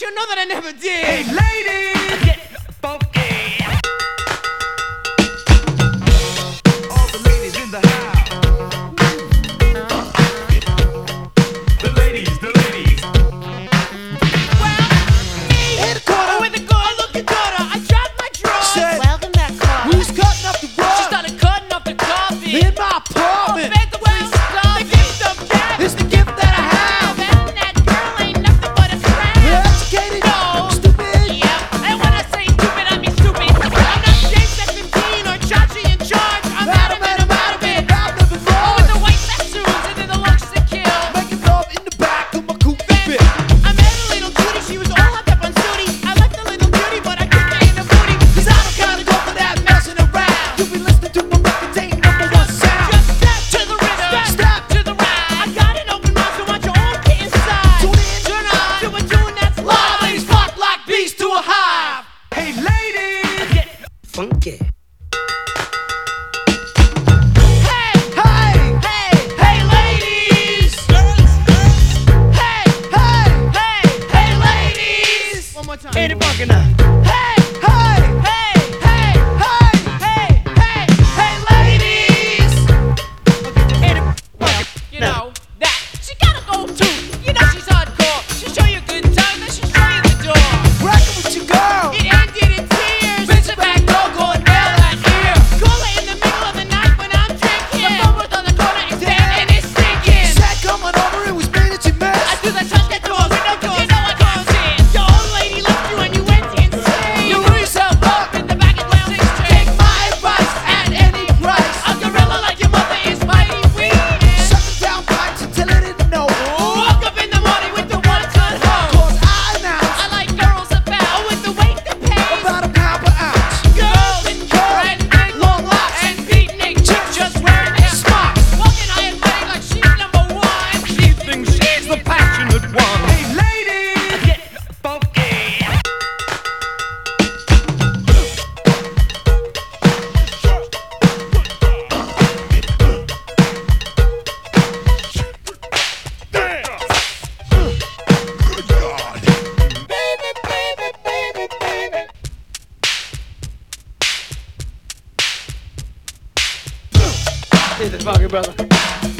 you know that I never did. Hey ladies, get funky. All the ladies in the house. The ladies, the ladies. Well, me, Hit a quarter. with a girl looking daughter, I dropped my drawers. Said, Welcome back, Carl. who's cutting up the She rug started cutting up the coffee. in my apartment? Fed the world the gift of gab. It's the gift that I have. And that girl ain't nothing but a crab. Educated, No. stupid. Yeah, and when I say stupid, I mean stupid. I'm not James at 15 or Chachi in charge. I'm Adam and I'm out of it. I've never Oh, with the lost. white tattoos and then the looks to kill. Making love in the back of my coupe Then fit. I met a little cutie, she was all hopped up on Sooty. I liked the little cutie, but I kicked her in the booty. Cause I don't kinda go for that messing around. You be listening to my record, ain't number one sound. Just step to the rhythm, Step to the right. I got an open mouth, so want you all get inside. Tune in. Turn on to a tune that's live. Ladies flock like bees to a hive. Hey ladies, get funky. Hey, Hey, hey, hey, ladies. Hey, hey, hey, ladies. One more time. ain't it funky now? Hey, Hey, hey, hey, hey, hey, hey, ladies. ain't it Well, you know that she gotta go too. You know she's hardcore. She'll show you a good time, then she'll show you the door. rockin' with your girl? It ended in tears. Bitch, the back door going nail that ear. Call her in the middle of the night when I'm drinking. The phone was on the corner and and it's stinking. Said coming over, it was me that you I missed. do the touch that door, window doors, you know I can't see. Your old lady left you and you went insane. You blew yourself up in the back of lounge Take train. my advice at any price. A gorilla like your mother is mighty weak. Sucking down pipes until it didn't know. Woke up in the morning with the one-ton hose. Cause I announced I like girls about with the weight that pays. about a pound per ounce. Girls and big long locks and beatnik chicks just wearing their smocks. Walking high and mighty like she's number one. She thinks she's the passionate one. Hey ladies, get funky. Good God. Hit the funky brother.